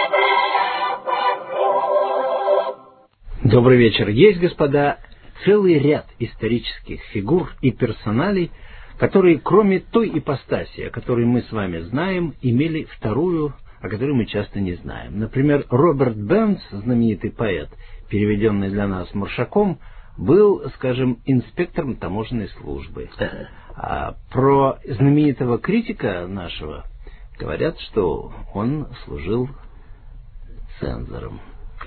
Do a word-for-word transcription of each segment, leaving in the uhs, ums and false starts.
Добрый вечер. Есть, господа, целый ряд исторических фигур и персоналей, которые, кроме той ипостаси, о которой мы с вами знаем, имели вторую, о которой мы часто не знаем. Например, Роберт Бернс, знаменитый поэт, переведенный для нас Маршаком, был, скажем, инспектором таможенной службы. А про знаменитого критика нашего говорят, что он служил цензором.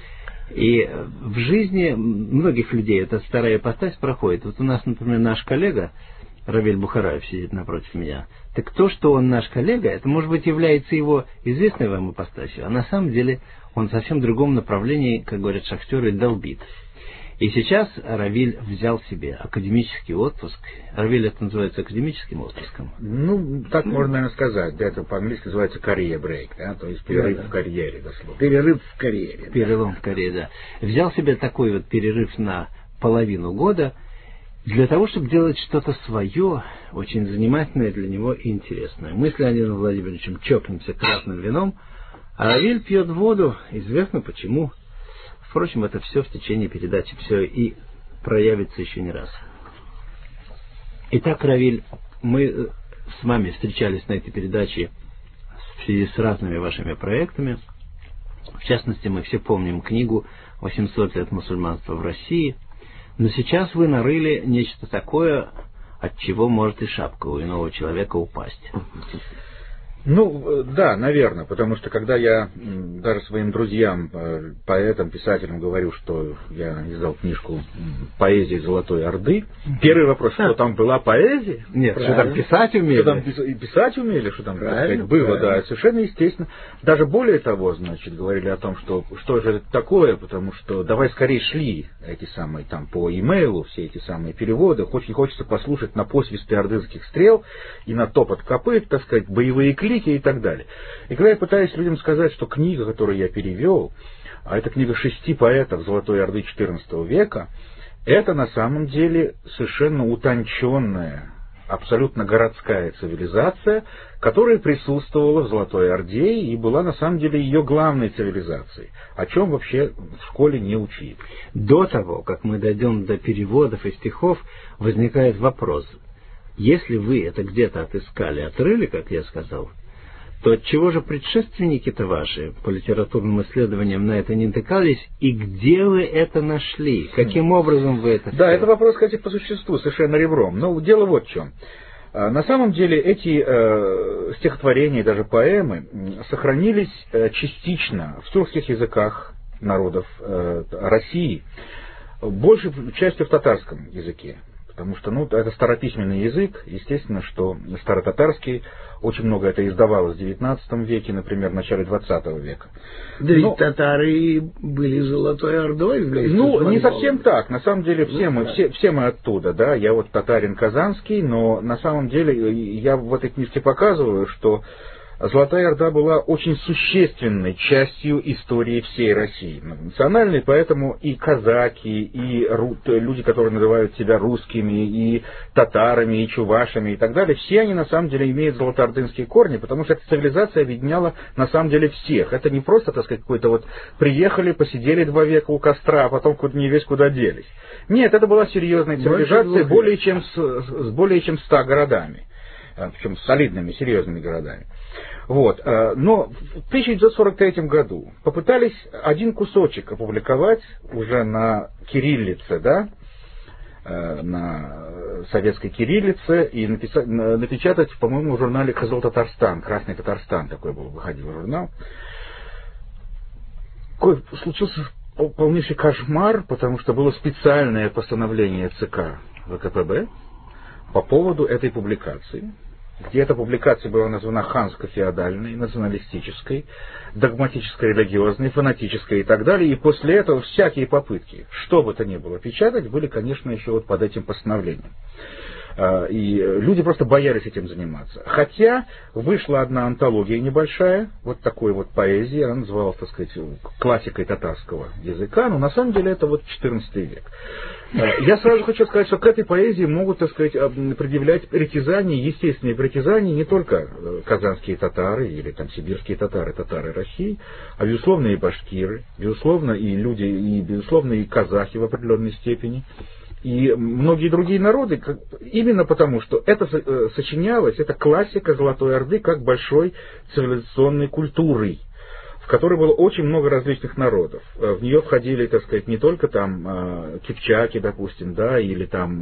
И в жизни многих людей эта старая ипостась проходит. Вот у нас, например, наш коллега Равиль Бухараев сидит напротив меня. Так то, что он наш коллега, это, может быть, является его известной вам ипостасью, а на самом деле он в совсем другом направлении, как говорят шахтеры, долбит. И сейчас Равиль взял себе академический отпуск. Равиль, это называется академическим отпуском? Ну, так ну, можно, наверное, сказать. Да, это по-английски называется career break, да, то есть перерыв да, в карьере, дословно. Перерыв в карьере. Перелом да. в карьере, да. Взял себе такой вот перерыв на половину года для того, чтобы делать что-то свое, очень занимательное для него и интересное. Мы с Леонидом Владимировичем чокнемся красным вином, а Равиль пьет воду, известно почему. Впрочем, это все в течение передачи, все и проявится еще не раз. Итак, Равиль, мы с вами встречались на этой передаче в связи с разными вашими проектами. В частности, мы все помним книгу «восемьсот лет мусульманства в России». Но сейчас вы нарыли нечто такое, от чего может и шапка у иного человека упасть. Ну, да, наверное, потому что когда я даже своим друзьям, поэтам, писателям говорю, что я издал книжку «Поэзия Золотой Орды», первый вопрос, что там была поэзия? Нет, правильно. Что там писать умели? Что там и писать умели, что там сказать, было, правильно. Да, совершенно естественно. Даже более того, значит, говорили о том, что что же это такое, потому что давай скорее шли эти самые там по имейлу, все эти самые переводы, очень хочется послушать на посвисты ордынских стрел и на топот копыт, так сказать, боевые клики и так далее. И когда я пытаюсь людям сказать, что книга, которую я перевел, а это книга шести поэтов Золотой Орды четырнадцатого века, это на самом деле совершенно утонченная, абсолютно городская цивилизация, которая присутствовала в Золотой Орде и была на самом деле ее главной цивилизацией, о чем вообще в школе не учили. До того, как мы дойдем до переводов и стихов, возникает вопрос. Если вы это где-то отыскали, отрыли, как я сказал, то отчего же предшественники-то ваши по литературным исследованиям на это не натыкались, и где вы это нашли? Каким образом вы это... Да, это вопрос, кстати, по существу, совершенно ребром. Но дело вот в чем. На самом деле эти э, стихотворения, даже поэмы, сохранились э, частично в тюркских языках народов э, России, большей частью в татарском языке. Потому что, ну, это старописьменный язык, естественно, что старотатарский, очень много это издавалось в девятнадцатом веке, например, в начале двадцатого века. Да ведь татары были Золотой Ордой вместе. Ну, не совсем так, на самом деле все мы, все, все мы оттуда, да, я вот татарин казанский, но на самом деле я в этой книжке показываю, что Золотая Орда была очень существенной частью истории всей России. Национальной, поэтому и казаки, и люди, которые называют себя русскими, и татарами, и чувашами, и так далее, все они на самом деле имеют золотоордынские корни, потому что эта цивилизация объединяла на самом деле всех. Это не просто, так сказать, какой-то вот приехали, посидели два века у костра, а потом не весь куда делись. Нет, это была серьезная цивилизация более чем с, с более чем ста городами. Причем с солидными, серьезными городами. Вот. Но в тысяча девятьсот сорок третьем году попытались один кусочек опубликовать уже на кириллице, да, на советской кириллице, и написать, напечатать, по-моему, в журнале «Кызыл Татарстан», «Красный Татарстан», такой был, выходил журнал. Какой случился полнейший кошмар, потому что было специальное постановление ЦК ВКПБ по поводу этой публикации, где эта публикация была названа ханско-феодальной, националистической, догматической, религиозной, фанатической и так далее. И после этого всякие попытки, что бы то ни было, печатать, были, конечно, еще вот под этим постановлением. И люди просто боялись этим заниматься. Хотя вышла одна антология небольшая, вот такой вот поэзии, она называлась, так сказать, классикой татарского языка, но на самом деле это вот четырнадцатый век. Я сразу хочу сказать, что к этой поэзии могут, так сказать, предъявлять притязания, естественные притязания не только казанские татары или там сибирские татары, татары России, а безусловно и башкиры, безусловно и люди, и безусловно и казахи в определенной степени. И многие другие народы, именно потому, что это сочинялось, это классика Золотой Орды как большой цивилизационной культуры, в которой было очень много различных народов. В нее входили, так сказать, не только там кипчаки, допустим, да, или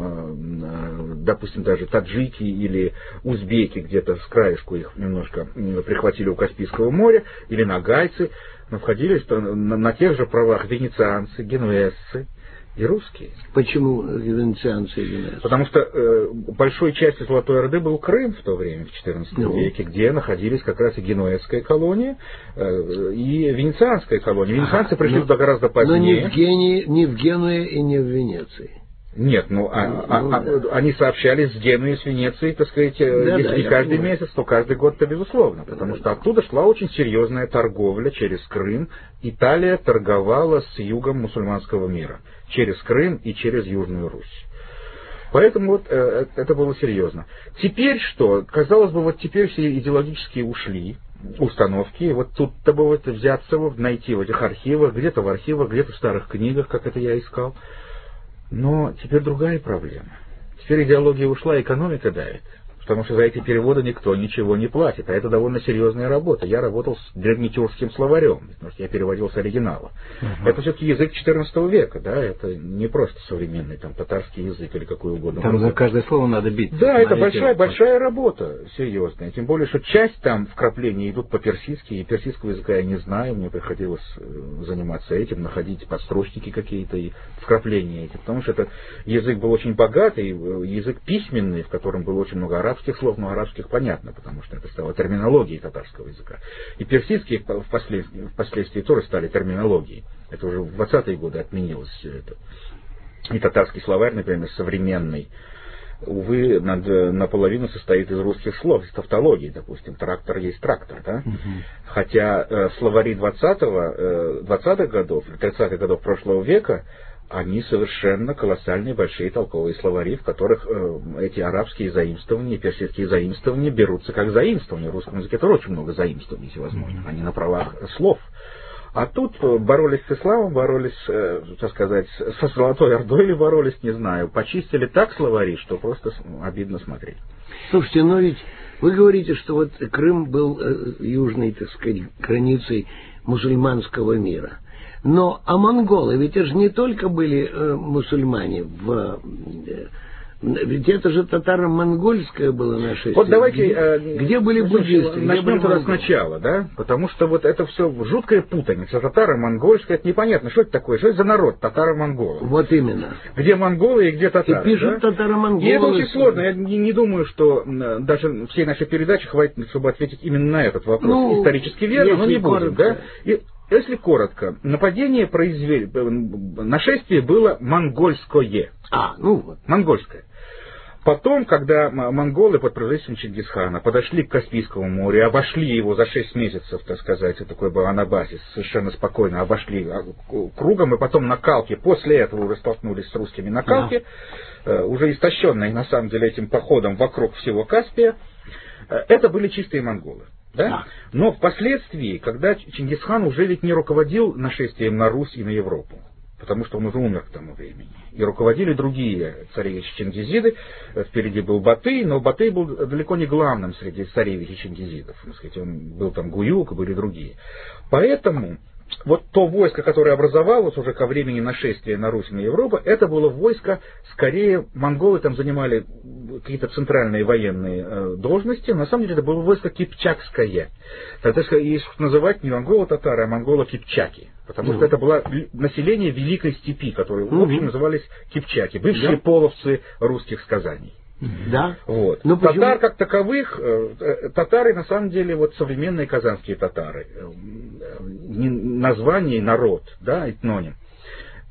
там, допустим, даже таджики или узбеки, где-то с краешку их немножко прихватили у Каспийского моря, или нагайцы, но входили на, на тех же правах венецианцы, генуэзцы и русские. Почему венецианцы и генуэзцы? Потому что э, большой частью Золотой Орды был Крым в то время, в четырнадцатом ну. веке, где находились как раз и генуэзская колония, э, и венецианская колония. Венецианцы а, пришли туда гораздо позднее. Но не в, Гении, не в Генуе и не в Венеции. Нет, ну, а, ну а, да. а, они сообщались с Генуей и с Венецией, так сказать, да, если да, не каждый понимаю. месяц, то каждый год-то безусловно, потому да, что да. оттуда шла очень серьезная торговля через Крым. Италия торговала с югом мусульманского мира, через Крым и через Южную Русь. Поэтому вот э, это было серьезно. Теперь что? Казалось бы, вот теперь все идеологические ушли установки, вот тут-то бы вот взяться, вот, найти в этих архивах, где-то в архивах, где-то в старых книгах, как это я искал. Но теперь другая проблема. Теперь идеология ушла, экономика давит. Потому что за эти переводы никто ничего не платит. А это довольно серьезная работа. Я работал с древнетюркским словарем, потому что я переводил с оригинала. Uh-huh. Это все-таки язык четырнадцатого века, да, это не просто современный там татарский язык или какой угодно. Там за каждое слово надо бить. Да, это большая, большая работа, серьезная. Тем более, что часть там вкрапления идут по-персидски, и персидского языка я не знаю, мне приходилось заниматься этим, находить подстрочники какие-то и вкрапления эти. Потому что это язык был очень богатый, язык письменный, в котором было очень много арабских слов, но арабских понятно, потому что это стало терминологией татарского языка. И персидские впоследствии, впоследствии тоже стали терминологией. Это уже в двадцатые годы отменилось все это. И татарский словарь, например, современный, увы, над, наполовину состоит из русских слов, из тавтологии, допустим. Трактор есть трактор, да? Угу. Хотя э, словари двадцатого, э, двадцатых годов, тридцатых годов прошлого века, они совершенно колоссальные, большие толковые словари, в которых э, эти арабские заимствования, персидские заимствования берутся как заимствования. В русском языке тоже очень много заимствований всевозможных, они на правах слов. А тут боролись с исламом, боролись, э, так сказать, со Золотой Ордой или боролись, не знаю. Почистили так словари, что просто обидно смотреть. Слушайте, но ведь вы говорите, что вот Крым был э, южной, так сказать, границей мусульманского мира. Но а монголы, ведь это же не только были э, мусульмане, в, э, ведь это же татаро-монгольское было нашествие. Вот давайте, где, э, где были буддисты, начнем туда сначала, да, потому что вот это все жуткая путаница, татаро-монгольское, это непонятно, что это такое, что это за народ, татаро-монголы. Вот именно. Где монголы и где татары. И пишут да? татаро-монголы. И это очень сложно, я не, не думаю, что даже всей нашей передачи хватит, чтобы ответить именно на этот вопрос. Ну, исторически верно, но не будем, да. И, если коротко, нападение произвели, нашествие было монгольское. А, ну вот. Монгольское. Потом, когда монголы под правительством Чингисхана подошли к Каспийскому морю, обошли его за шесть месяцев, так сказать, такой был анабазис, совершенно спокойно обошли кругом, и потом на Калке, после этого уже столкнулись с русскими на Калке, да. уже истощенные на самом деле этим походом вокруг всего Каспия, это были чистые монголы. Да? Да. Но впоследствии, когда Чингисхан уже ведь не руководил нашествием на Русь и на Европу, потому что он уже умер к тому времени, и руководили другие царевичи-чингизиды, впереди был Батый, но Батый был далеко не главным среди царевичей-чингизидов, он был там Гуюк, были другие. Поэтому вот то войско, которое образовалось уже ко времени нашествия на Русь и на Европу, это было войско, скорее, монголы там занимали какие-то центральные военные э, должности, на самом деле это было войско кипчакское. Тогда, если называть не монголо-татары, а монголо-кипчаки, потому mm-hmm. что это было население Великой Степи, которые, mm-hmm. в общем, назывались кипчаки, бывшие yeah. половцы русских сказаний. Да. Вот. Но татар как таковых, э, татары на самом деле вот современные казанские татары, э, название народ, да, этноним.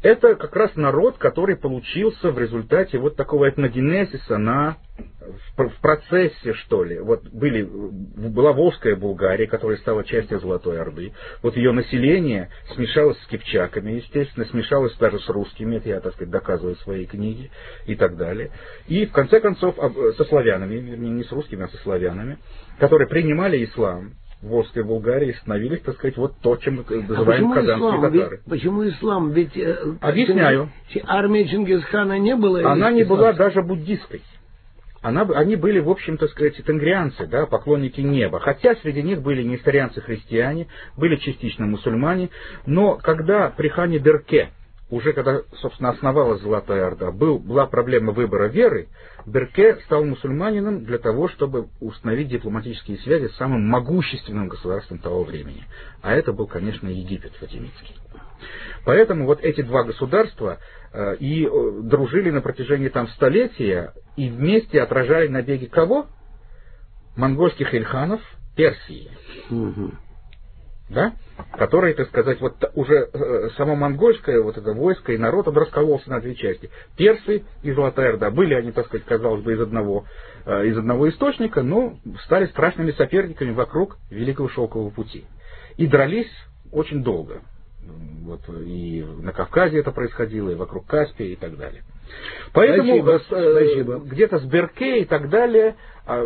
это как раз народ, который получился в результате вот такого этногенезиса на, в, в процессе, что ли. Вот были, была Волжская Булгария, которая стала частью Золотой Орды. Вот ее население смешалось с кипчаками, естественно, смешалось даже с русскими, это я, так сказать, доказываю в своей книге и так далее. И, в конце концов, со славянами, вернее, не с русскими, а со славянами, которые принимали ислам в Волжской Булгарии, становились, так сказать, вот то, чем мы называем а казанские ислам? татары. Ведь, почему ислам? Ведь э, Объясняю. Армия Чингисхана не была... Она не исламской. была даже буддистской. Она, они были, в общем, так сказать, тенгрианцы, да, поклонники неба. Хотя среди них были несторианцы-христиане, были частично мусульмане. Но когда при хане Берке, уже когда, собственно, основалась Золотая Орда, был, была проблема выбора веры, Берке стал мусульманином для того, чтобы установить дипломатические связи с самым могущественным государством того времени. А это был, конечно, Египет фатимидский. Поэтому вот эти два государства э, и э, дружили на протяжении там столетия, и вместе отражали набеги кого? Монгольских ильханов Персии. Угу. Да? Которые, так сказать, вот уже э, само монгольское вот это войско и народ, он раскололся на две части. Персы и Золотая Орда. Были они, так сказать, казалось бы, из одного, э, из одного источника, но стали страшными соперниками вокруг Великого Шелкового пути. И дрались очень долго. Вот, и на Кавказе это происходило, и вокруг Каспия и так далее. Поэтому Спасибо. э, Спасибо. где-то с Берке и так далее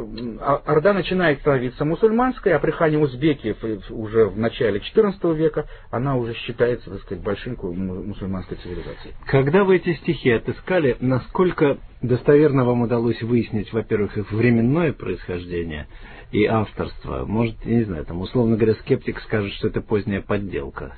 Орда начинает становиться мусульманской, а при хане Узбекиев уже в начале четырнадцатого века она уже считается, так сказать, большой мусульманской цивилизацией. Когда вы эти стихи отыскали, насколько достоверно вам удалось выяснить, во-первых, их временное происхождение и авторство? Может, я не знаю, там, условно говоря, скептик скажет, что это поздняя подделка.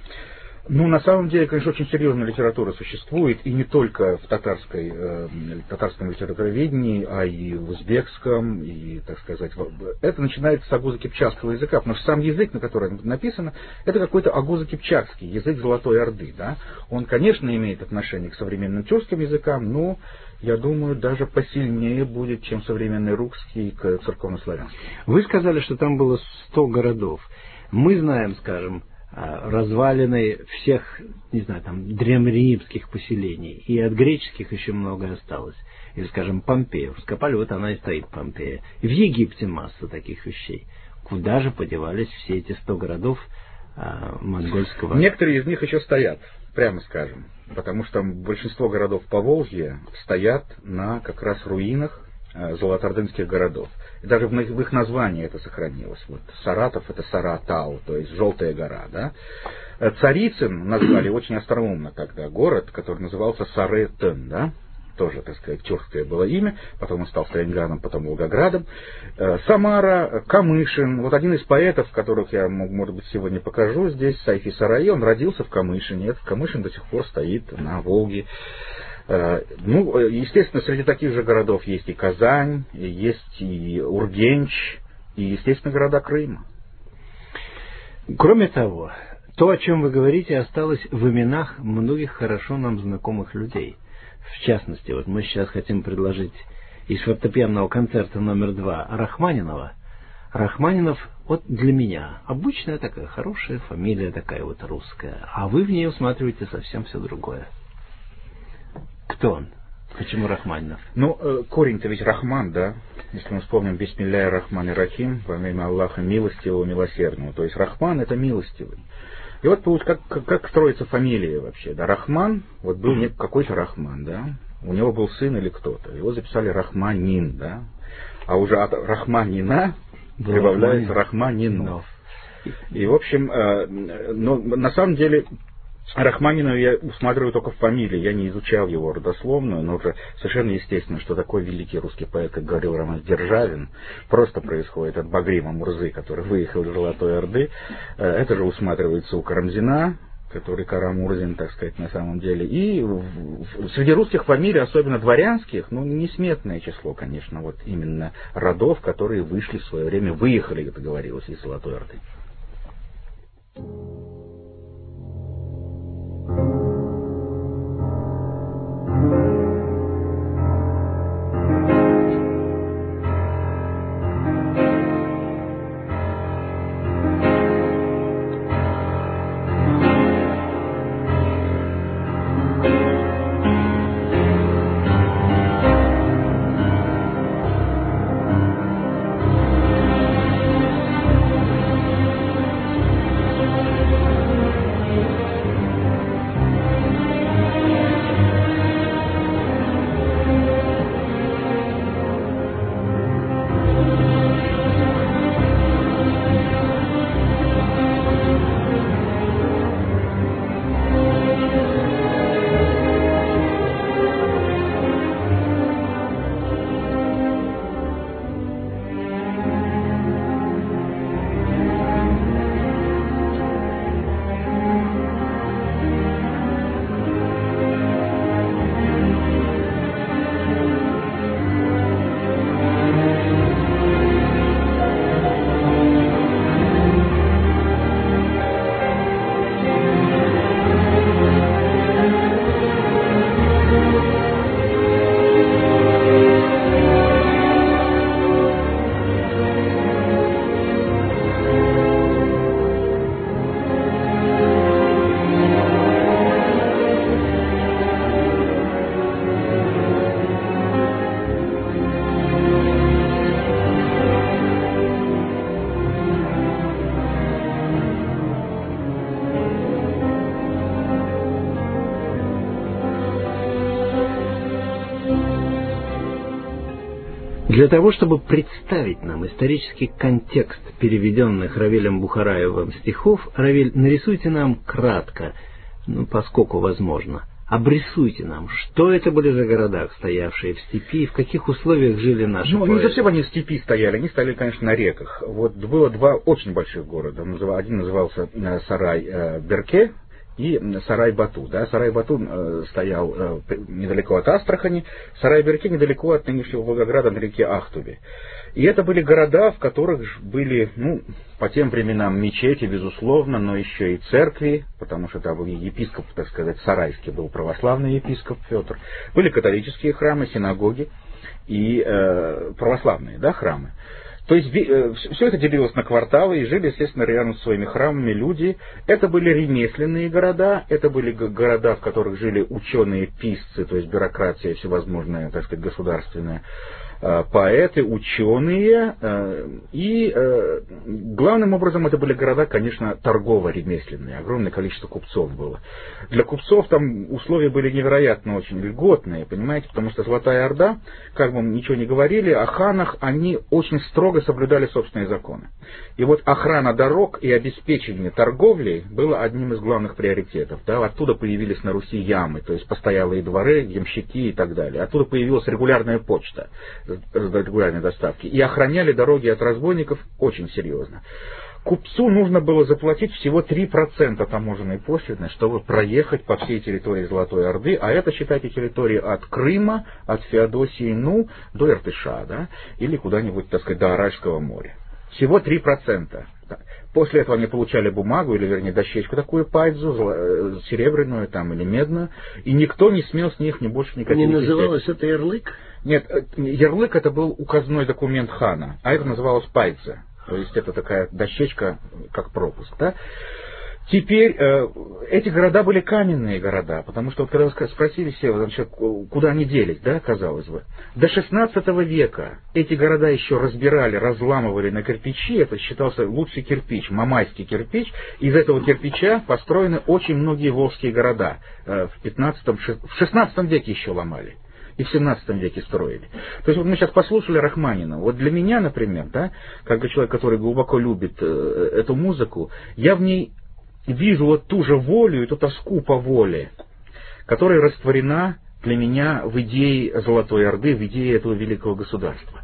Ну, на самом деле, конечно, очень серьезная литература существует, и не только в татарской, э, татарском литературоведении, а и в узбекском, и, так сказать, это начинается с агузо-кипчакского языка, потому что сам язык, на котором написано, это какой-то агузо-кипчакский язык Золотой Орды, да. Он, конечно, имеет отношение к современным тюркским языкам, но, я думаю, даже посильнее будет, чем современный русский к церковнославянскому. Вы сказали, что там было сто городов. Мы знаем, скажем, развалины всех, не знаю, там, древнеримских поселений, и от греческих еще много осталось. Или, скажем, Помпею. Раскопали, вот она и стоит, Помпея. И в Египте масса таких вещей. Куда же подевались все эти сто городов а, монгольского... Некоторые из них еще стоят, прямо скажем, потому что большинство городов Поволжья стоят на как раз руинах золотоордынских городов. И даже в их названии это сохранилось. Вот Саратов — это Саратау, то есть Желтая гора. Да? Царицын назвали очень остроумно тогда город, который назывался Саретен, да? Тоже, так сказать, тюркское было имя, потом он стал Сталинганом, потом Волгоградом. Самара, Камышин, вот один из поэтов, которых я, может быть, сегодня покажу здесь, Сайфи Сараи, он родился в Камышине, этот Камышин до сих пор стоит на Волге. Ну, естественно, среди таких же городов есть и Казань, и есть и Ургенч, и, естественно, города Крыма. Кроме того, то, о чем вы говорите, осталось в именах многих хорошо нам знакомых людей. В частности, вот мы сейчас хотим предложить из фортепианного концерта номер два Рахманинова. Рахманинов, вот для меня, обычная такая хорошая фамилия, такая вот русская, а вы в ней усматриваете совсем все другое. Кто он? Почему Рахманинов? Ну, корень-то ведь Рахман, да? Если мы вспомним Бисмилля Рахман и Рахим, во имя Аллаха милостивого, милосердного. То есть Рахман — это милостивый. И вот как, как, как строится фамилия вообще, да? Рахман, вот был mm-hmm. какой-то Рахман, да? У него был сын или кто-то. Его записали Рахманин, да? А уже от Рахманина прибавляется Рахманинов. И, в общем, э, но на самом деле... Рахманинова я усматриваю только в фамилии, я не изучал его родословную, но уже совершенно естественно, что такой великий русский поэт, как говорил Роман Державин, просто происходит от Багрима Мурзы, который выехал из Золотой Орды. Это же усматривается у Карамзина, который Карамурзин, так сказать, на самом деле. И среди русских фамилий, особенно дворянских, ну, несметное число, конечно, вот именно родов, которые вышли в свое время, выехали, это говорилось, из Золотой Орды. Для того, чтобы представить нам исторический контекст переведенных Равилем Бухараевым стихов, Равиль, нарисуйте нам кратко, ну, поскольку возможно, обрисуйте нам, что это были за города, стоявшие в степи, в каких условиях жили наши Ну, поэты. не совсем они в степи стояли, они стояли, конечно, на реках. Вот было два очень больших города. Один назывался Сарай-Берке и Сарай-Бату. Да? Сарай-Бату э, стоял э, недалеко от Астрахани, Сарай-Берке недалеко от нынешнего Волгограда на реке Ахтубе. И это были города, в которых были, ну, по тем временам мечети, безусловно, но еще и церкви, потому что там был епископ, так сказать, Сарайский был православный епископ Петр. Были католические храмы, синагоги и э, православные, да, храмы. То есть э, все это делилось на кварталы, и жили, естественно, рядом с своими храмами люди. Это были ремесленные города, это были города, в которых жили ученые, писцы, то есть бюрократия всевозможная, так сказать, государственная, поэты, ученые, и главным образом это были города, конечно, торгово-ремесленные, огромное количество купцов было. Для купцов там условия были невероятно очень льготные, понимаете, потому что Золотая Орда, как бы мы ничего не говорили, о ханах, они очень строго соблюдали собственные законы. И вот охрана дорог и обеспечение торговли было одним из главных приоритетов. Да? Оттуда появились на Руси ямы, то есть постоялые дворы, ямщики и так далее. Оттуда появилась регулярная почта, регулярные доставки, и охраняли дороги от разбойников очень серьезно. Купцу нужно было заплатить всего три процента таможенной пошлины, чтобы проехать по всей территории Золотой Орды, а это, считайте, территории от Крыма, от Феодосии, ну, до Иртыша, да, или куда-нибудь, так сказать, до Аральского моря. Всего три процента. После этого они получали бумагу, или, вернее, дощечку такую пайдзу, серебряную там, или медную, и никто не смел с них ни больше никаких. Не называлось это ярлык? Нет, ярлык это был указной документ хана, а это называлось пайдза. То есть это такая дощечка, как пропуск, да? Теперь э, эти города были каменные города, потому что вот когда вы спросили все, значит, куда они делись, да, казалось бы, до шестнадцатого века эти города еще разбирали, разламывали на кирпичи, это считался лучший кирпич, мамайский кирпич, из этого кирпича построены очень многие волжские города, э, в пятнадцатом, в шестнадцатом веке еще ломали. И в семнадцатом веке строили. То есть вот мы сейчас послушали Рахманинова. Вот для меня, например, да, как для человека, который глубоко любит э, эту музыку, я в ней вижу вот ту же волю, эту тоску по воле, которая растворена для меня в идее Золотой Орды, в идее этого великого государства.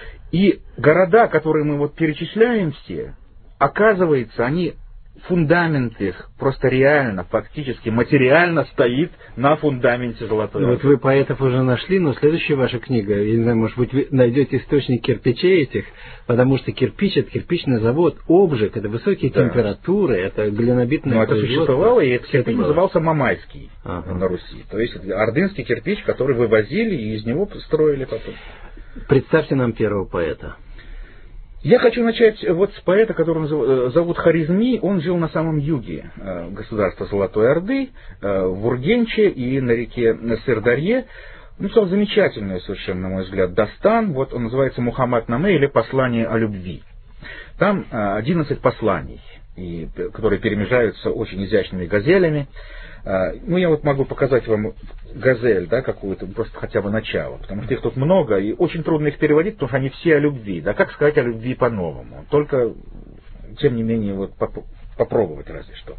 И города, которые мы вот перечисляем все, оказывается, они... фундамент их просто реально, фактически, материально стоит на фундаменте Золотой Орды. Вот вы поэтов уже нашли, но следующая ваша книга, я не знаю, может быть, вы найдете источник кирпичей этих, потому что кирпич — это кирпичный завод, обжиг, это высокие да. температуры, это глинобитное Но это существовало, и этот кирпич было. назывался мамайский ага. на Руси. То есть ордынский кирпич, который вывозили и из него строили потом. Представьте нам первого поэта. Я хочу начать вот с поэта, которого зовут Хорезми. Он жил на самом юге государства Золотой Орды, в Ургенче и на реке Сырдарье. Написал замечательный совершенно, на мой взгляд, дастан. Вот он называется «Мухаммад Наме» или «Послание о любви». Там одиннадцать посланий, и, которые перемежаются очень изящными газелями. Ну, я вот могу показать вам газель, да, какую-то, просто хотя бы начало, потому что их тут много, и очень трудно их переводить, потому что они все о любви, да, как сказать о любви по-новому, только, тем не менее, вот поп- попробовать разве что.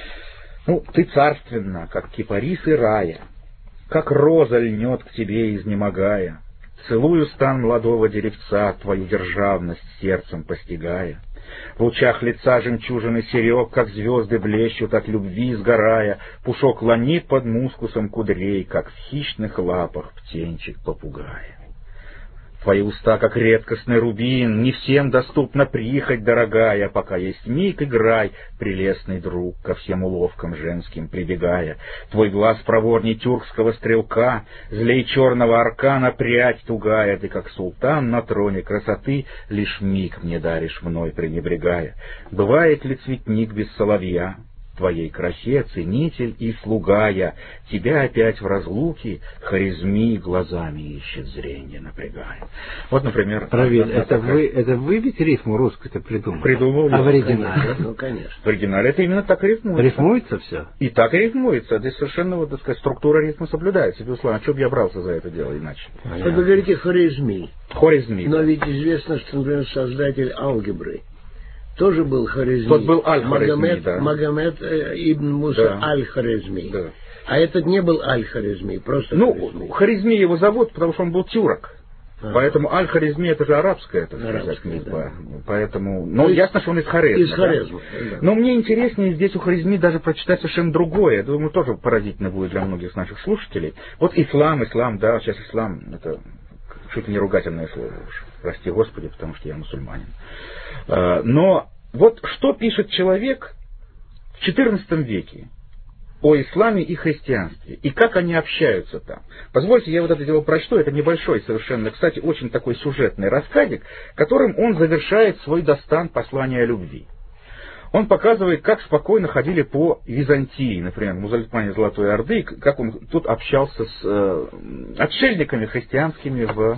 Ну, ты царственна, как кипарисы рая, как роза льнет к тебе, изнемогая, целую стан молодого деревца, твою державность сердцем постигая. В лучах лица жемчужины серег, как звезды блещут от любви сгорая, пушок ланит под мускусом кудрей, как в хищных лапах птенчик попугая. Твои уста, как редкостный рубин, не всем доступна прихоть дорогая, пока есть миг, играй, прелестный друг, ко всем уловкам женским прибегая. Твой глаз проворней тюркского стрелка, злей черного аркана прядь тугая, ты как султан на троне красоты, лишь миг мне даришь мной пренебрегая. Бывает ли цветник без соловья? твоей красе ценитель и слуга я, тебя опять в разлуке Хорезми глазами ищет, зрение напрягая. Вот, например... Равиль, это, такая... вы, это вы ведь рифму русскую-то придумали? Придумал я. А в оригинале? Конечно. Ну, конечно. В оригинале это именно так рифмуется. Рифмуется все? И так и рифмуется. Здесь совершенно, вот, так сказать, структура рифма соблюдается. Безусловно, а что бы я брался за это дело иначе? Вот вы говорите Хорезми. Хорезми. Но ведь известно, что, например, создатель алгебры тоже был Хорезми. Тот был Аль-Хорезми, Магомед, да. Магомед э, ибн Муса да. Аль-Хорезми. Да. А этот не был Аль-Хорезми, просто Ну, Хорезми. Хорезми его зовут, потому что он был тюрок. А. Поэтому Аль-Хорезми это же арабская, это Арабская, да. Поэтому, ну, ясно, что он из Хорезма. Из Хорезма, да? Да. Но мне интереснее здесь у Хорезми даже прочитать совершенно другое. Я думаю, тоже поразительно будет для многих наших слушателей. Вот ислам, ислам, да, сейчас ислам, это чуть ли не ругательное слово уж. Прости Господи, потому что я мусульманин. Но вот что пишет человек в четырнадцатом веке о исламе и христианстве, и как они общаются там. Позвольте, я вот это дело прочту, это небольшой совершенно, кстати, очень такой сюжетный рассказик, которым он завершает свой достан послания о любви. Он показывает, как спокойно ходили по Византии, например, мусульмане Золотой Орды, как он тут общался с э, отшельниками христианскими в,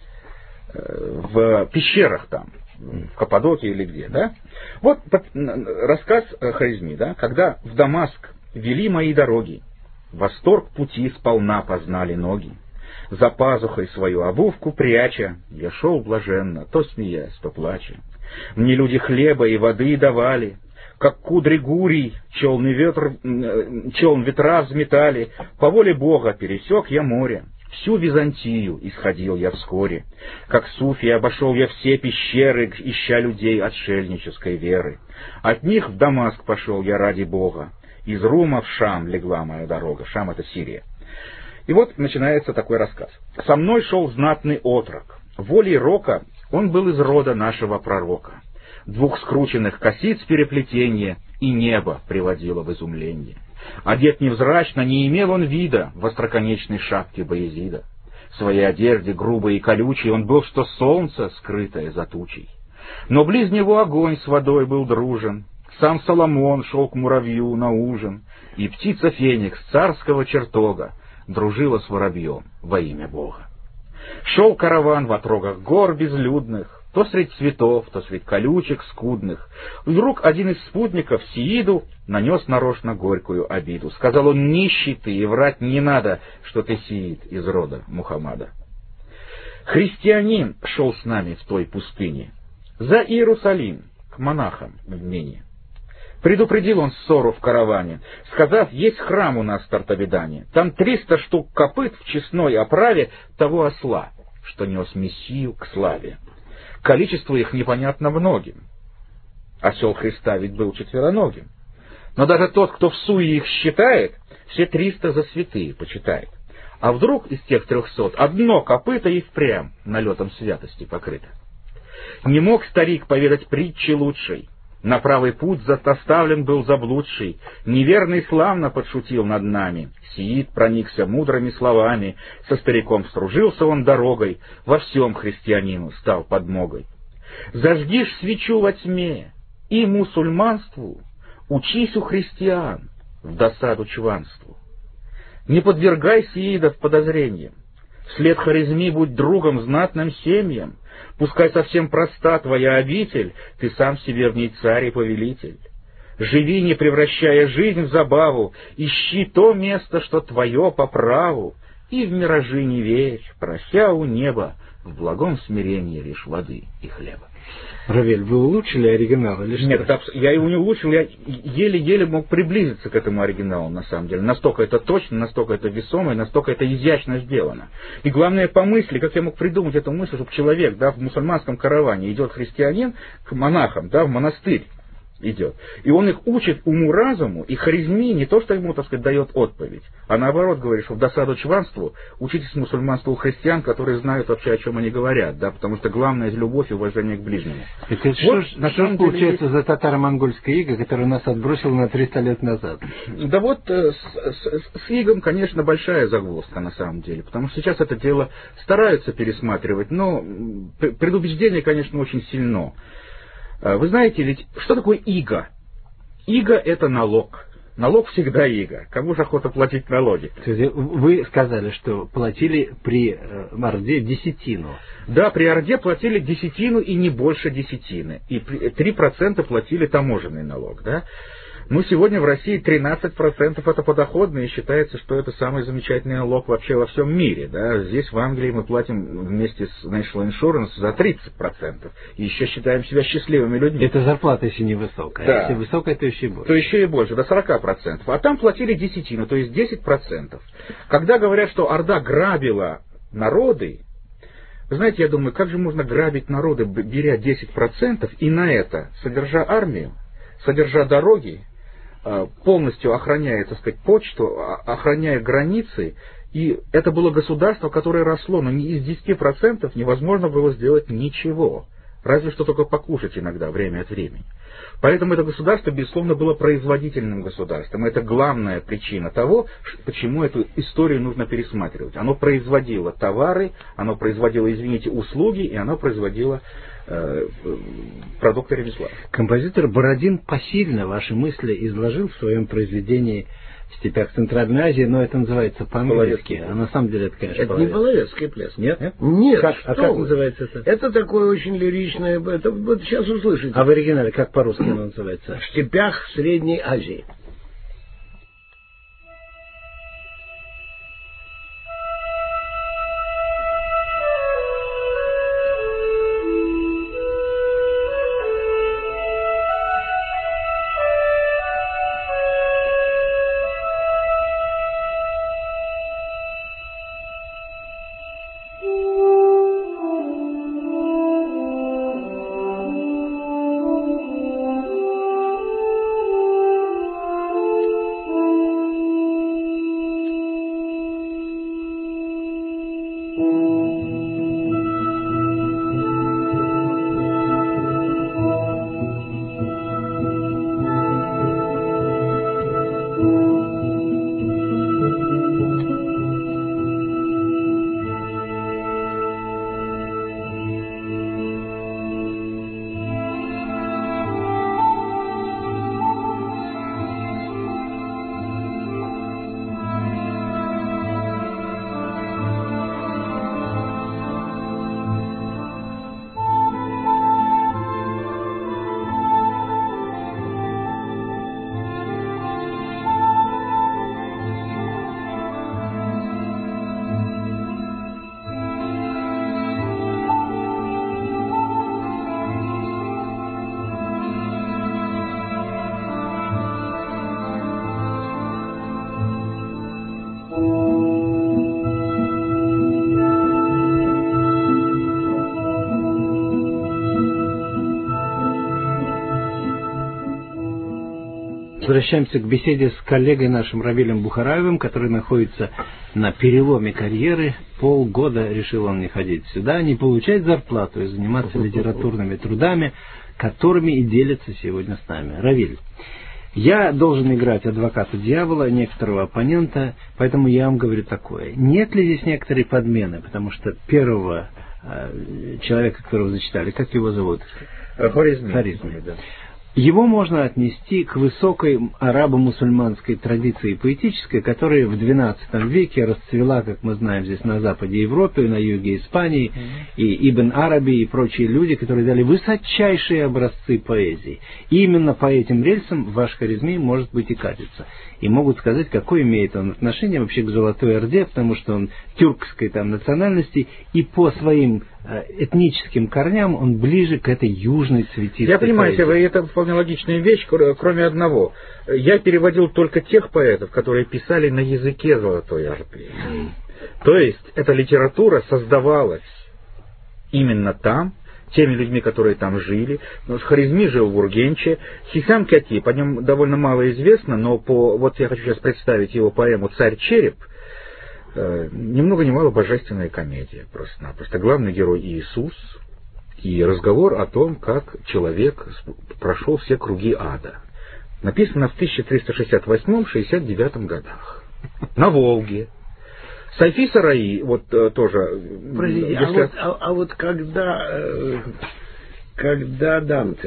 э, в пещерах там, в Каппадокии или где, да? Вот под, рассказ Хорезми, да, когда в Дамаск вели мои дороги, восторг пути сполна познали ноги. За пазухой свою обувку пряча, я шел блаженно, то смеясь, то плача. Мне люди хлеба и воды давали, как кудри гурий, челн, ветр, челн ветра взметали. По воле Бога пересек я море, всю Византию исходил я вскоре. Как суфий обошел я все пещеры, ища людей отшельнической веры. От них в Дамаск пошел я ради Бога. Из Рума в Шам легла моя дорога. Шам — это Сирия. И вот начинается такой рассказ. «Со мной шел знатный отрок. Волей рока он был из рода нашего пророка. Двух скрученных косиц переплетение и небо приводило в изумление. Одет невзрачно, не имел он вида в остроконечной шапке Баязида. В своей одежде грубой и колючей он был, что солнце, скрытое за тучей. Но близ него огонь с водой был дружен. Сам Соломон шел к муравью на ужин, и птица Феникс царского чертога дружила с воробьем во имя Бога. Шел караван в отрогах гор безлюдных, то средь цветов, то средь колючек скудных. Вдруг один из спутников Сииду нанес нарочно горькую обиду. Сказал он: нищий ты, и врать не надо, что ты Сиид из рода Мухаммада. Христианин шел с нами в той пустыне, за Иерусалим, к монахам в Мене. Предупредил он ссору в караване, сказав: есть храм у нас в Тартавидане, там триста штук копыт в честной оправе того осла, что нес Мессию к славе. Количество их непонятно многим. Осел Христа ведь был четвероногим. Но даже тот, кто в суе их считает, все триста за святые почитает. А вдруг из тех трехсот одно копыто и впрямь налетом святости покрыто. Не мог старик поведать притчи лучшей. На правый путь заставлен был заблудший, неверный славно подшутил над нами. Сиид проникся мудрыми словами, со стариком стружился он дорогой, во всем христианину стал подмогой. Зажгишь свечу во тьме, и мусульманству учись у христиан в досаду чванству. Не подвергай Сиидов подозрениям, вслед Хорезми будь другом знатным семьям. Пускай совсем проста твоя обитель, ты сам себе в ней царь и повелитель. Живи, не превращая жизнь в забаву, ищи то место, что твое по праву, и в миражи не верь, прося у неба в благом смирении лишь воды и хлеба. Равель, вы улучшили оригинал или что? Нет, это, я его не улучшил, я еле-еле мог приблизиться к этому оригиналу, на самом деле. Настолько это точно, настолько это весомо, и настолько это изящно сделано. И главное, по мысли, как я мог придумать эту мысль, чтобы человек, да, в мусульманском караване идет христианин к монахам, да, в монастырь идет. И он их учит уму-разуму, и Хорезми не то, что ему, так сказать, дает отповедь, а наоборот говорит, что в досаду чванству учитесь мусульманству у христиан, которые знают вообще, о чем они говорят, да, потому что главное — это любовь и уважение к ближнему. Это вот, что, на что же получается есть... за татаро-монгольское иго, которое нас отбросило на триста лет назад? Да вот с, с, с игом, конечно, большая загвоздка на самом деле, потому что сейчас это дело стараются пересматривать, но предубеждение, конечно, очень сильно. Вы знаете, ведь что такое иго? Иго — это налог. Налог всегда иго. Кому же охота платить налоги? Вы сказали, что платили при Орде десятину. Да, при Орде платили десятину и не больше десятины. И три процента платили таможенный налог. Да? Ну, сегодня в России тринадцать процентов это подоходный, и считается, что это самый замечательный налог вообще во всем мире. Да? Здесь, в Англии, мы платим вместе с National Insurance за тридцать процентов. И еще считаем себя счастливыми людьми. Это зарплата, если невысокая. Да. Если высокая, то еще больше. То еще и больше, до сорок процентов. А там платили десятину, то есть десять процентов. Когда говорят, что Орда грабила народы, вы знаете, я думаю, как же можно грабить народы, беря десять процентов, и на это, содержа армию, содержа дороги, полностью охраняя, так сказать, почту, охраняя границы, и это было государство, которое росло, но из десяти процентов невозможно было сделать ничего, разве что только покушать иногда, время от времени. Поэтому это государство, безусловно, было производительным государством. Это главная причина того, почему эту историю нужно пересматривать. Оно производило товары, оно производило, извините, услуги, и оно производило э, продукты ремесла. Композитор Бородин посильно ваши мысли изложил в своем произведении «В степях Центральной Азии», но это называется по-английски. А на самом деле это, конечно, это не половецкий пляс. Нет? Нет. Нет, как, что а как вы? называется это? Это такое очень лиричное, это вот сейчас услышите. А в оригинале как по-русски оно называется? В степях Средней Азии. Возвращаемся к беседе с коллегой нашим Равилем Бухараевым, который находится на переломе карьеры. Полгода решил он не ходить сюда, не получать зарплату и заниматься литературными трудами, которыми и делится сегодня с нами. Равиль, я должен играть адвоката дьявола, некоторого оппонента, поэтому я вам говорю такое. Нет ли здесь некоторой подмены? Потому что первого э, человека, которого зачитали, как его зовут? Хорезми. Хорезми, да. Его можно отнести к высокой арабо-мусульманской традиции поэтической, которая в двенадцатом веке расцвела, как мы знаем, здесь на западе Европы, на юге Испании, mm-hmm. и Ибн Араби и прочие люди, которые дали высочайшие образцы поэзии. И именно по этим рельсам ваш Хорезми, может быть, и катится. И могут сказать, какое имеет он отношение вообще к Золотой Орде, потому что он тюркской там национальности, и по своим этническим корням он ближе к этой южной цветистой Я понимаю, поэзии. это вполне логичная вещь, кроме одного. Я переводил только тех поэтов, которые писали на языке Золотой Орды. Mm. То есть, эта литература создавалась именно там, теми людьми, которые там жили. Ну, Хорезми жил в Ургенче. Хисам Катип, о нем довольно мало известно, но по, вот я хочу сейчас представить его поэму «Царь-череп». Э, ни много ни мало божественная комедия просто-напросто. Главный герой Иисус и разговор о том, как человек прошел все круги ада. Написано в тысяча триста шестьдесят восьмом — шестьдесят девятом годах. На Волге. Сайфи Сараи, вот э, тоже... Простите, если... а, вот, а, а вот когда, э, когда Данте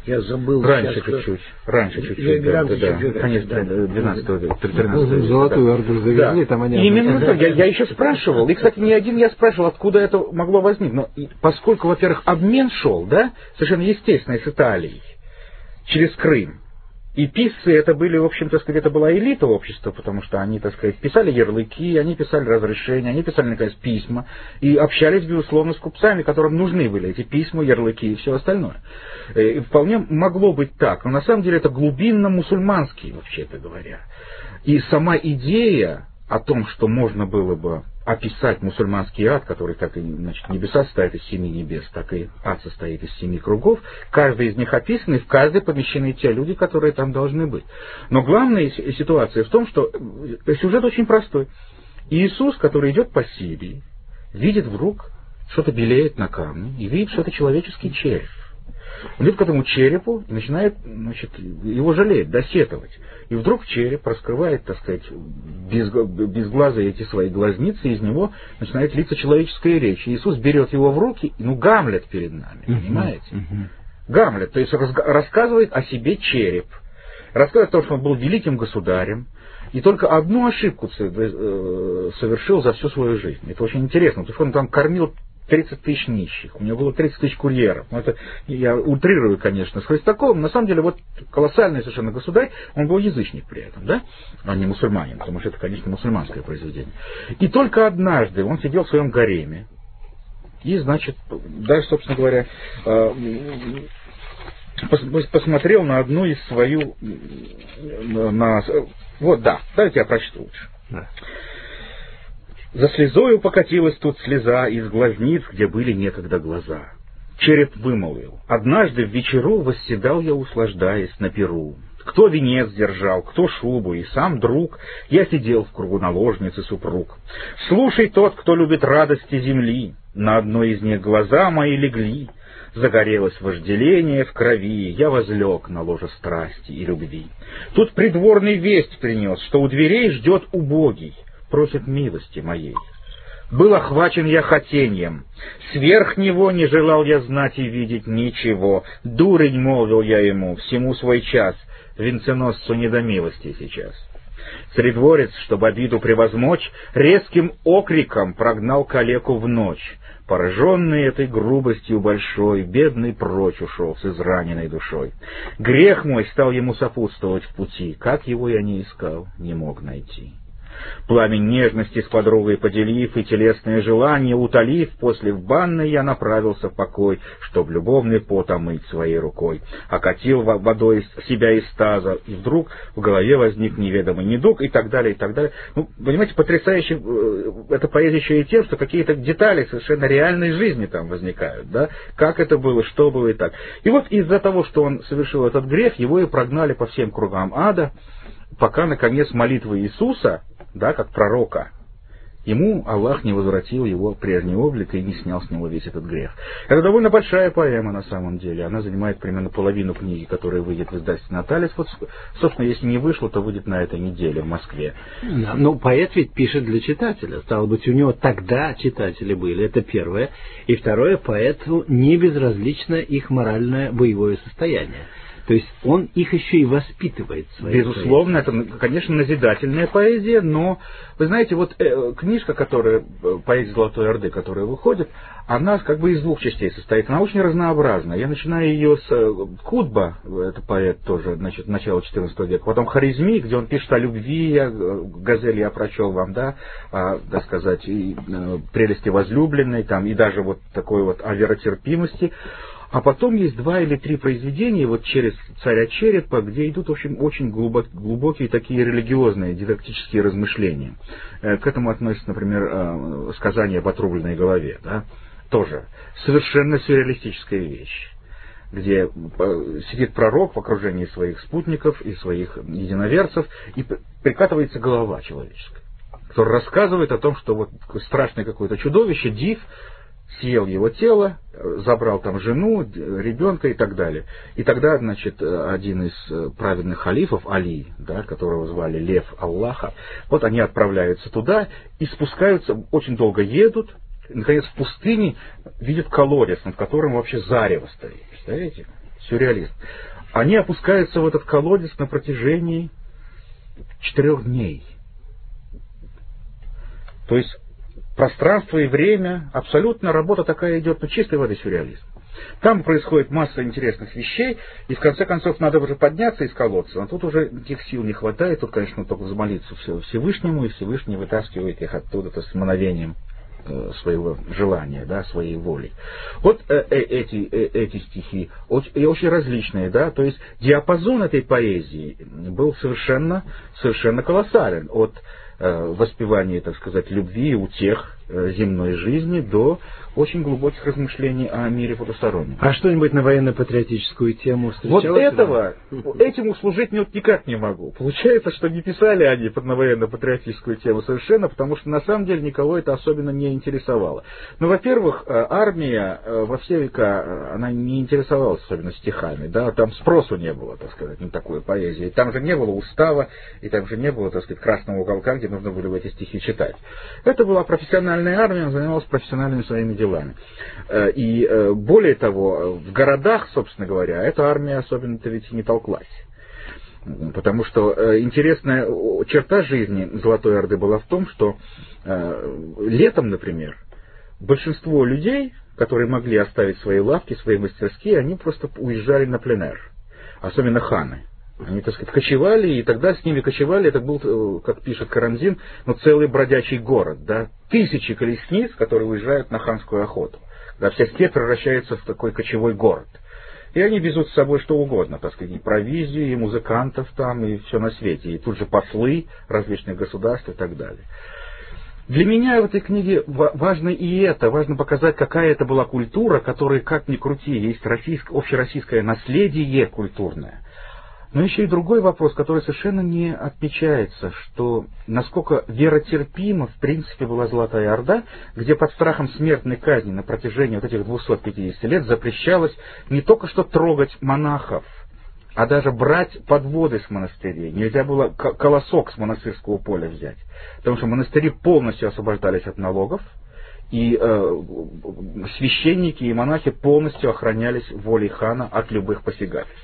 Я забыл. Раньше сейчас, чуть-чуть. Раньше чуть-чуть. Да, да, да, да. Конец двенадцатого века, тринадцатого века. Золотую Орду завезли, да. там они... И именно так. Я, я еще спрашивал, и, кстати, не один я спрашивал, откуда это могло возникнуть. Но поскольку, во-первых, обмен шел, да, совершенно естественно, с Италией, через Крым. И писцы это были, в общем, так сказать, это была элита общества, потому что они, так сказать, писали ярлыки, они писали разрешения, они писали, наконец, письма, и общались, безусловно, с купцами, которым нужны были эти письма, ярлыки и все остальное. И вполне могло быть так, но на самом деле это глубинно мусульманский, вообще-то говоря. И сама идея о том, что можно было бы описать мусульманский ад, который, как и, значит, небеса состоят из семи небес, так и ад состоит из семи кругов, каждый из них описан, и в каждой помещены те люди, которые там должны быть. Но главная ситуация в том, что сюжет очень простой. Иисус, который идет по Сирии, видит вдруг, что-то белеет на камне, и видит, что это человеческий череп. Он идет к этому черепу и начинает, значит, его жалеть, досетовать. И вдруг череп раскрывает, так сказать, без, безглазые эти свои глазницы, и из него начинает литься человеческая речь. И Иисус берет его в руки, ну, Гамлет перед нами, uh-huh, понимаете? Uh-huh. Гамлет, то есть рассказывает о себе череп. Рассказывает о том, что он был великим государем, и только одну ошибку совершил за всю свою жизнь. Это очень интересно, потому что он там кормил тридцать тысяч нищих, у него было тридцать тысяч курьеров. Ну, это я утрирую, конечно, с Хлестаковым. На самом деле, вот колоссальный совершенно государь, он был язычник при этом, да, а не мусульманин, потому что это, конечно, мусульманское произведение. И только однажды он сидел в своем гареме, и, значит, даже, собственно говоря, посмотрел на одну из свою... На, вот, да, давайте я прочту лучше. Да. За слезою покатилась тут слеза из глазниц, где были некогда глаза. Череп вымолвил: однажды в вечеру восседал я, услаждаясь на перу. Кто венец держал, кто шубу, и сам друг, я сидел в кругу наложницы супруг. Слушай, тот, кто любит радости земли, на одной из них глаза мои легли. Загорелось вожделение в крови, я возлег на ложе страсти и любви. Тут придворный весть принес, что у дверей ждет убогий, просит милости моей. Был охвачен я хотеньем, сверх него не желал я знать и видеть ничего. Дурень, молвил я ему, всему свой час, венценосцу не до милости сейчас. Царедворец, чтобы обиду превозмочь, резким окриком прогнал калеку в ночь. Пораженный этой грубостью большой, бедный прочь ушел с израненной душой. Грех мой стал ему сопутствовать в пути, как его я не искал, не мог найти. Пламень нежности с подругой поделив и телесное желание утолив, после в банной я направился в покой, чтоб любовный пот омыть своей рукой. Окатил водой себя из таза, и вдруг в голове возник неведомый недуг, и так далее, и так далее. Ну, понимаете, потрясающе эта поэзия еще и тем, что какие-то детали совершенно реальной жизни там возникают, да, как это было, что было и так. И вот из-за того, что он совершил этот грех, его и прогнали по всем кругам ада, пока, наконец, молитва Иисуса, да, как пророка, ему Аллах не возвратил его прежний облик и не снял с него весь этот грех. Это довольно большая поэма на самом деле. Она занимает примерно половину книги, которая выйдет в издательстве «Наталис». Вот, собственно, если не вышло, то выйдет на этой неделе в Москве. Да, ну, поэт ведь пишет для читателя. Стало быть, у него тогда читатели были. Это первое. И второе, поэту не безразлично их моральное боевое состояние. То есть он их еще и воспитывает. Безусловно, поэзией. Это, конечно, назидательная поэзия, но, вы знаете, вот э, книжка, которая, «Поэзия Золотой Орды», которая выходит, она как бы из двух частей состоит, она очень разнообразна. Я начинаю ее с э, Кутба, это поэт тоже, значит, начала четырнадцатого века, потом Хорезми, где он пишет о любви, я, «Газель» я прочел вам, да, а, так сказать, и, э, прелести возлюбленной, там, и даже вот такой вот о веротерпимости. А потом есть два или три произведения вот через «Царя Черепа», где идут, в общем, очень глубокие такие религиозные, дидактические размышления. К этому относится, например, сказание об отрубленной голове, да? Тоже совершенно сюрреалистическая вещь, где сидит пророк в окружении своих спутников и своих единоверцев, и прикатывается голова человеческая, который рассказывает о том, что вот страшное какое-то чудовище, див, съел его тело, забрал там жену, ребенка и так далее. И тогда, значит, один из праведных халифов, Али, да, которого звали Лев Аллаха, вот они отправляются туда и спускаются, очень долго едут, и, наконец, в пустыне видят колодец, над которым вообще зарево стоит. Представляете? сюрреалист, они опускаются в этот колодец на протяжении четырех дней. То есть пространство и время, абсолютно работа такая идет, ну, чистой воды сюрреализм. Там происходит масса интересных вещей, и в конце концов надо уже подняться из колодца, но тут уже этих сил не хватает, тут, конечно, только взмолиться Всевышнему, и Всевышний вытаскивает их оттуда с мановением своего желания, да, своей воли. Вот э, э, эти, э, эти стихи очень, очень различные, да, то есть диапазон этой поэзии был совершенно, совершенно колоссален, от э, воспевания, так сказать, любви, утех э, земной жизни до очень глубоких размышлений о мире потустороннем. А что-нибудь на военно-патриотическую тему встречалось? Вот этого, этим услужить вот никак не могу. Получается, что не писали они под на военно-патриотическую тему совершенно, потому что на самом деле никого это особенно не интересовало. Ну, во-первых, армия во все века, она не интересовалась особенно стихами, да, там спросу не было, так сказать, на такую поэзию. Там же не было устава, и там же не было, так сказать, красного уголка, где нужно было эти стихи читать. Это была профессиональная армия, она занималась профессиональными своими делами. И более того, в городах, собственно говоря, эта армия особенно-то ведь и не толклась. Потому что интересная черта жизни Золотой Орды была в том, что летом, например, большинство людей, которые могли оставить свои лавки, свои мастерские, они просто уезжали на пленэр. Особенно ханы. Они, так сказать, кочевали, и тогда с ними кочевали, это был, как пишет Карамзин, ну, целый бродячий город, да, тысячи колесниц, которые уезжают на ханскую охоту, когда вся степь превращается в такой кочевой город. И они везут с собой что угодно, так сказать, и провизию, и музыкантов там, и все на свете, и тут же послы различных государств и так далее. Для меня в этой книге важно и это, важно показать, какая это была культура, которая, как ни крути, есть российское, общероссийское наследие культурное. Но еще и другой вопрос, который совершенно не отмечается, что насколько веротерпима в принципе была Золотая Орда, где под страхом смертной казни на протяжении вот этих двухсот пятидесяти лет запрещалось не только что трогать монахов, а даже брать подводы с монастырей. Нельзя было колосок с монастырского поля взять, потому что монастыри полностью освобождались от налогов, и э, священники и монахи полностью охранялись волей хана от любых посягательств.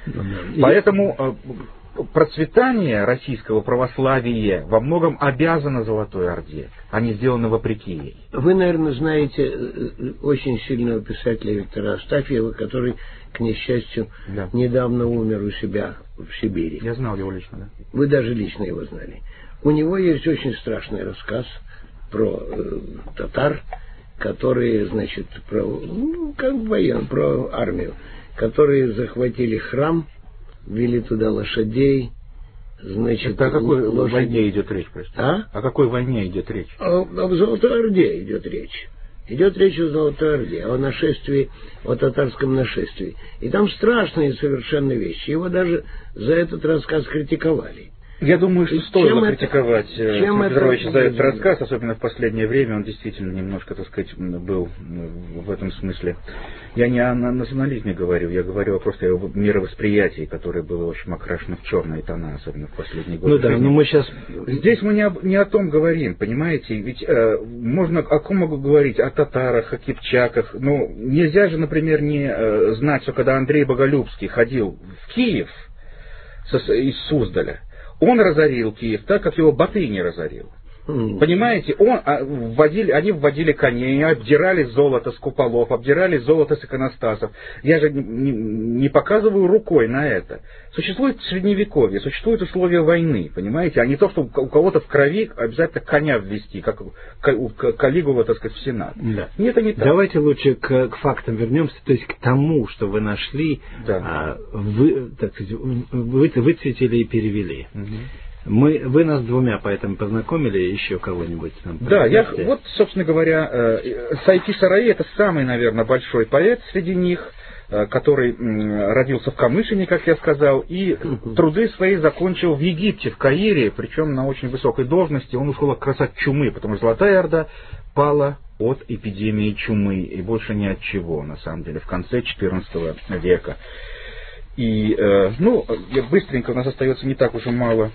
Поэтому процветание российского православия во многом обязано Золотой Орде, а не сделано вопреки ей. Вы, наверное, знаете очень сильного писателя Виктора Астафьева, который, к несчастью, да. недавно умер у себя в Сибири. Я знал его лично, да. Вы даже лично его знали. У него есть очень страшный рассказ про э, татар, которые, значит, про, ну, как воен, про армию, которые захватили храм, ввели туда лошадей, значит... Это о какой лошадь... войне идет речь, простите? А? О какой войне идет речь? О, об Золотой Орде идет речь. Идет речь о Золотой Орде, о нашествии, о татарском нашествии. И там страшные совершенно вещи. Его даже за этот рассказ критиковали. Я думаю, что стоило это, критиковать чем Петрович за этот рассказ, особенно в последнее время. Он действительно немножко, так сказать, был в этом смысле. Я не о национализме говорю, я говорю просто о мировосприятии, которое было очень окрашено в черные тона, особенно в последние годы. Ну да, но мы сейчас... Здесь мы не, об, не о том говорим, понимаете? Ведь э, можно о ком могу говорить? О татарах, о кипчаках. Но нельзя же, например, не э, знать, что когда Андрей Боголюбский ходил в Киев со, из Суздаля, он разорил Киев так, как его Батый не разорил. Mm. Понимаете, он, а, вводили, они вводили коней, обдирали золото с куполов, обдирали золото с иконостасов. Я же не, не, не показываю рукой на это. Существует средневековье, существуют условия войны, понимаете, а не то, что у кого-то в крови обязательно коня ввести, как у Калигулы, так сказать, в Сенат. Да. Нет, это не так. Давайте лучше к, к фактам вернемся, то есть к тому, что вы нашли, да. а, вы, так сказать, вы, выцветили и перевели. Угу. Мы, вы нас двумя поэтому познакомили, еще кого-нибудь нам Да, я, вот, собственно говоря, Сайфи Сараи — это самый, наверное, большой поэт среди них, который родился в Камышине, как я сказал, и труды свои закончил в Египте, в Каире, причем на очень высокой должности. Он ушел как раз от чумы, потому что Золотая Орда пала от эпидемии чумы, и больше ни от чего, на самом деле, в конце четырнадцатого века. И, ну, быстренько, у нас остается не так уж и мало.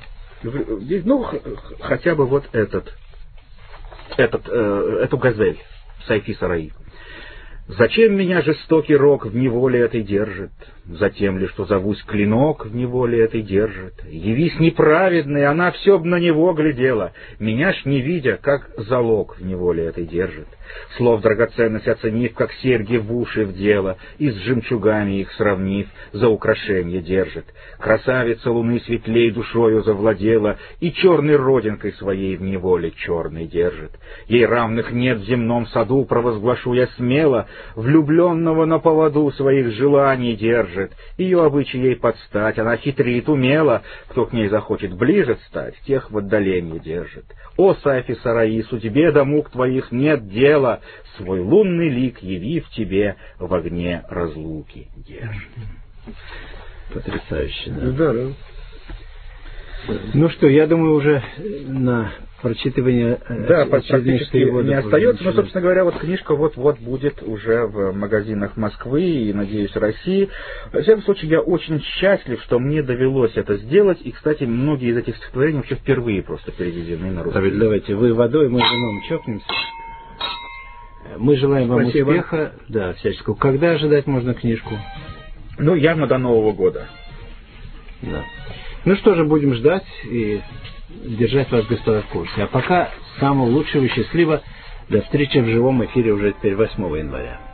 Ну, хотя бы вот этот, этот, э, эту газель Сайфи Сараи. Зачем меня жестокий рок в неволе этой держит? Затем ли, что зовусь клинок в неволе этой держит? Явись неправедный, она все б на него глядела, меня ж не видя, как залог в неволе этой держит. Слов драгоценность оценив, как серьги в уши вдела, и с жемчугами их сравнив, за украшенье держит. Красавица луны светлей душою завладела, и черной родинкой своей в неволе черной держит. Ей равных нет в земном саду, провозглашу я смело, влюбленного на поводу своих желаний держит. Ее обычай ей подстать, она хитрит умело, кто к ней захочет ближе стать, тех в отдалении держит. О, Сафи Сараи, судьбе до мук твоих нет дела, свой лунный лик явив тебе в огне разлуки держит. Потрясающе, да? Здорово. Ну что, я думаю, уже на прочитывание да, практически не остается. Но, начинать. собственно говоря, вот книжка вот-вот будет уже в магазинах Москвы и, надеюсь, России. В всяком случае, я очень счастлив, что мне довелось это сделать. И, кстати, многие из этих стихотворений вообще впервые просто переведены на русский. Давид, давайте, вы водой, мы вином чокнемся. Мы желаем вам Спасибо. успеха, да, всяческого. Когда ожидать можно книжку? Ну, явно до Нового года. Да. Ну что же, будем ждать и держать вас, господа, в курсе. А пока самого лучшего и счастливого. До встречи в живом эфире уже теперь восьмого января.